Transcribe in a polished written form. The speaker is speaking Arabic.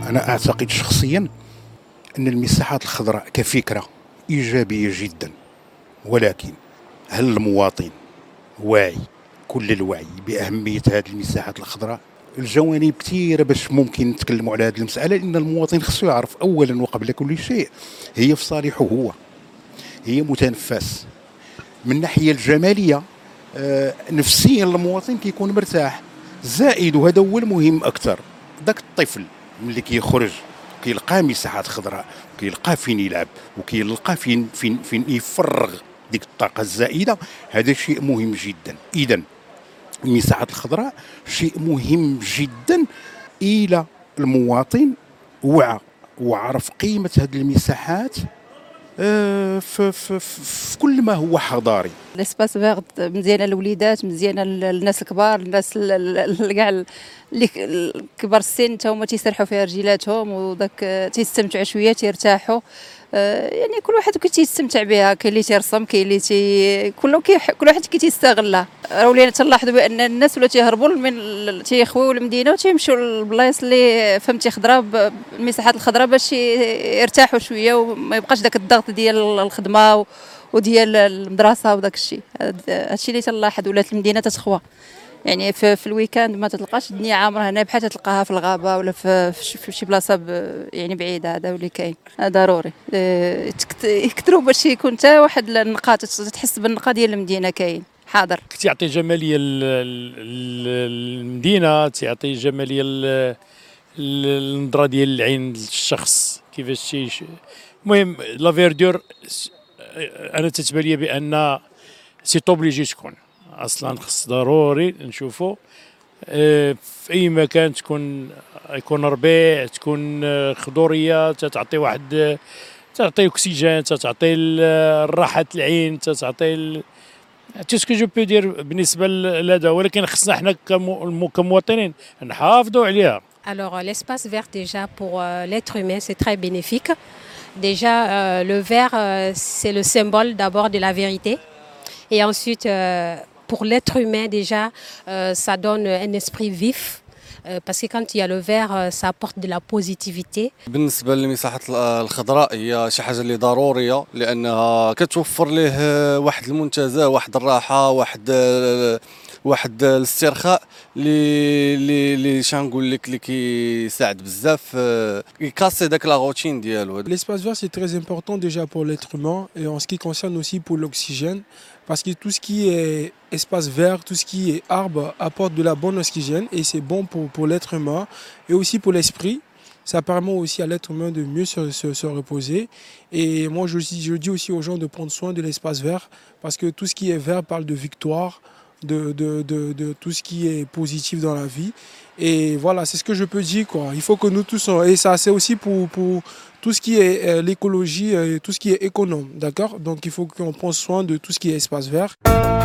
أنا أعتقد شخصيا أن المساحات الخضراء كفكرة إيجابية جدا، ولكن هل المواطن واعي كل الوعي بأهمية هذه المساحات الخضراء؟ الجوانب كثيرة باش ممكن نتكلموا على هذه المسألة، لأن المواطن خصو يعرف أولا وقبل كل شيء هي في صالحه هو، هي متنفس من الناحية الجمالية. نفسيا المواطن كيكون مرتاح، زائد وهذا هو المهم أكثر، ذاك الطفل ملي كيخرج كيلقى مساحات خضراء، كيلقى فين يلعب وكيلقى فين يفرغ ديك الطاقة الزائدة، هذا شيء مهم جدا. إذن المساحات الخضراء شيء مهم جدا إلى المواطن وعى وعرف قيمة هذه المساحات في كل ما هو حضاري. ليسباس فيغ مزيانه للوليدات، مزيانه للناس الكبار، الناس كاع اللي كبار السن تا هما تيسرحوا فيها رجيلاتهم وداك تيستمتعوا شويه تيرتاحوا. يعني كل واحد كيستمتع بها، كاين اللي تيرسم، كاين اللي كل واحد تيستغلها. راه ولينا تنلاحظوا بان الناس ولا تيهربوا من تيخويو المدينه وتيمشيو للبلايص اللي فهمتي خضراء، المساحات الخضراء باش يرتاحوا شويه وما يبقاش داك الضغط ديال الخدمه وديال المدرسه وداك الشيء. هادشي اللي تنلاحظ، ولات المدينه تتخوى. يعني في الويكاند ما تلقاش الدنيا عامره هنا، بحال تلقاها في الغابه ولا في شي بلاصه يعني بعيده. هذا اللي كاين ضروري يكثروا باش يكون حتى واحد النقاط تحس بالنقاط ديال المدينه كاين حاضر. تعطي جماليه المدينه، تعطي جماليه النظره ديال العين للشخص كيفاش المهم لا فيردور. انا تتبان لي بان سي اوبليجي تكون اصلا، خص ضروري نشوفوا في اي مكان يكون ربيع، تكون خضوريه، تعطي واحد، تعطي اكسجين، تعطي راحه العين، تعطي تسكو جو بو دير بالنسبه لهذا. ولكن خصنا حنا كمواطنين نحافظوا عليها. Alors l'espace vert déjà pour l'être humain c'est très bénéfique. Déjà le vert c'est le symbole d'abord de la vérité, et ensuite pour l'être humain déjà ça donne un esprit vif. parce que quand il y a le vert ça apporte de la positivité. بالنسبه للمساحات الخضراء هي شي حاجه اللي ضروريه، لانها كتوفر ليه واحد المنتزه، واحد الراحه، واحد الاسترخاء اللي شنقول لك اللي كيساعد بزاف يكاسي داك لا روتين ديالو. L'espace vert c'est très important déjà pour l'être humain et en ce qui concerne aussi pour l'oxygène, parce que tout ce qui est espace vert, tout ce qui est arbre apporte de la bonne oxygène et c'est bon pour l'être humain et aussi pour l'esprit. Ça permet aussi à l'être humain de mieux se reposer. Et moi je dis aussi aux gens de prendre soin de l'espace vert, parce que tout ce qui est vert parle de victoire, de tout ce qui est positif dans la vie. Et voilà, c'est ce que je peux dire, quoi. Il faut que nous tous, et ça c'est aussi pour tout ce qui est l'écologie et tout ce qui est économe, d'accord? Donc il faut qu'on prenne soin de tout ce qui est espace vert.